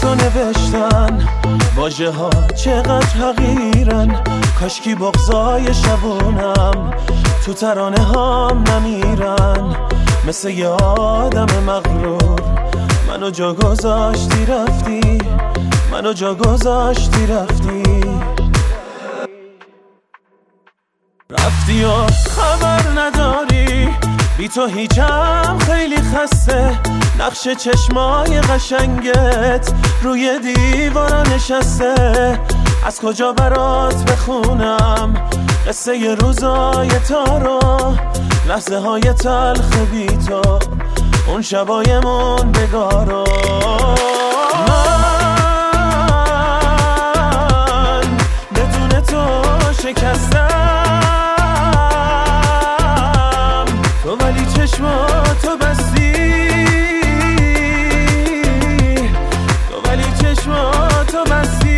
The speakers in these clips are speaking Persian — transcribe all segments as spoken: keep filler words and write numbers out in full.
تو نوشتن واژه ها چقدر حقیرن، کاشکی بغضای شبونم تو ترانه هام نمیرن. مثل یه آدم مغرور منو جا گذاشتی رفتی، منو جا گذاشتی رفتی رفتی و خبر نداری، بی تو هیچم خیلی خسته. نقش چشمای قشنگت روی دیوارا نشسته، از کجا برات بخونم قصه ی روزای تارو، لحظه های تلخ بی تو، اون شبایمون بگارو. من بدون تو شکستم، تو ولی چشماتو بستی، تو ولی چشماتو بستی.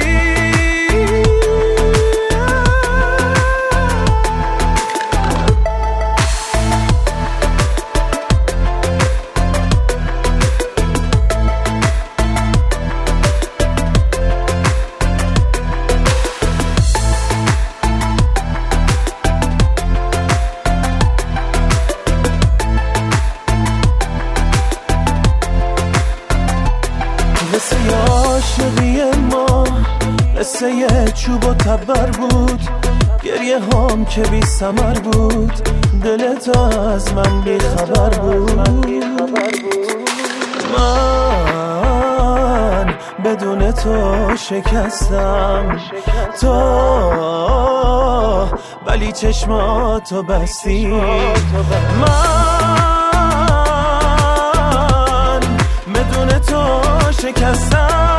قصه ی عاشقی ما قصه ی چوب و تبر بود، گریه هم که بی ثمر بود، دلت از من بی خبر بود. من بدون تو شکستم، تو ولی چشماتو بستی. من بدون تو شکستم،